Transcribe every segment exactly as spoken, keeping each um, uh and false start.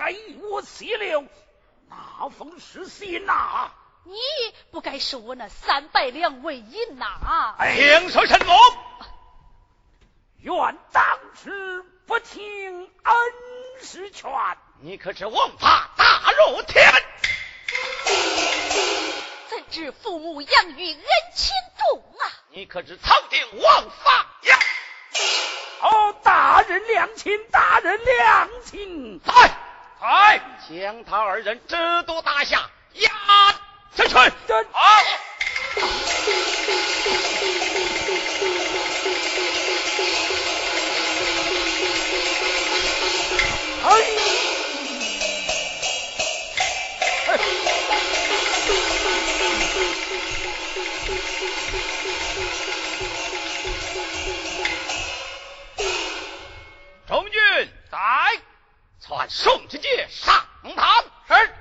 该以我血流，那封是信呐？ 你不该收我那三百两为银呐！ 听说什么？ 愿当时不听恩师劝。 你可知王法大入天门？ 怎知父母养育恩情重啊？ 你可知朝廷王法呀？ 哦，大人良亲，大人良亲。 来来，将他二人直督大下，押下去。好。 哎， 中军在，传宋之介上堂。是。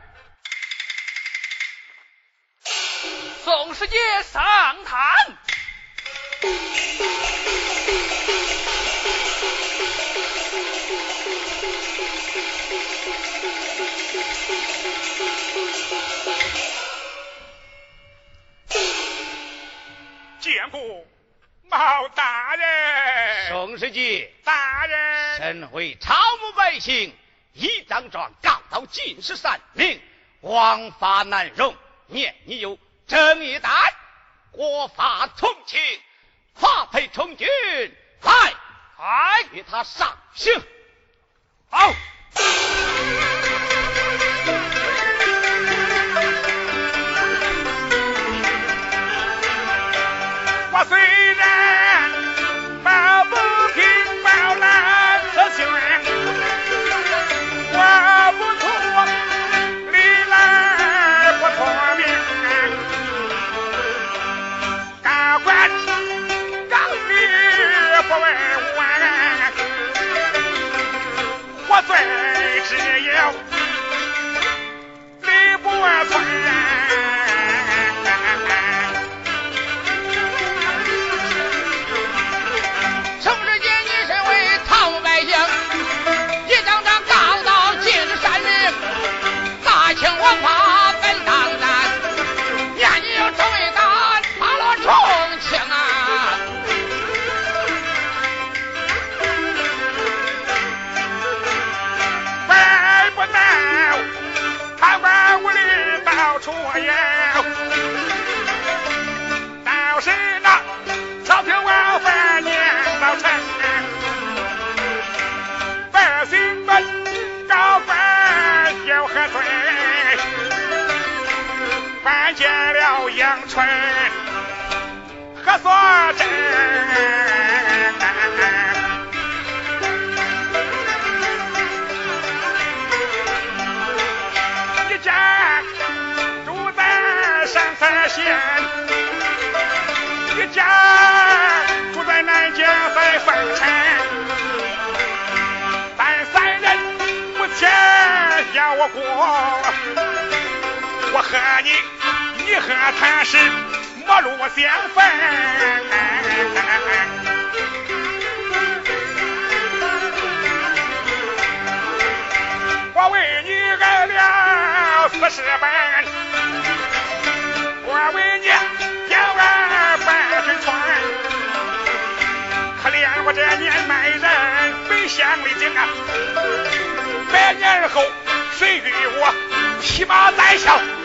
宋师姐上堂。 见过毛大人。 宋师姐大人， 身为朝目百姓，一张状告到进士三名，王法难容，念你有正义胆，国法从轻，发配充军，来来与他上刑。好。 我虽然抱不平抱难此情，我不错理来不聪明，高官高礼不为我，我最只有理不存。 王法本当然，念你有正义胆，发了重情啊！ 怪不得贪官污吏到处有，倒是那朝廷王法念到成，百姓们高官有何罪？看见了阳春何所真？一家住在山海县，一家住在南京在凤城，咱三人目前要我过，我和你，你和他是陌路相逢。我为你挨了四十本，我为你要二百只船。可怜我这年迈人本乡里经啊，百年后谁与我匹马再笑？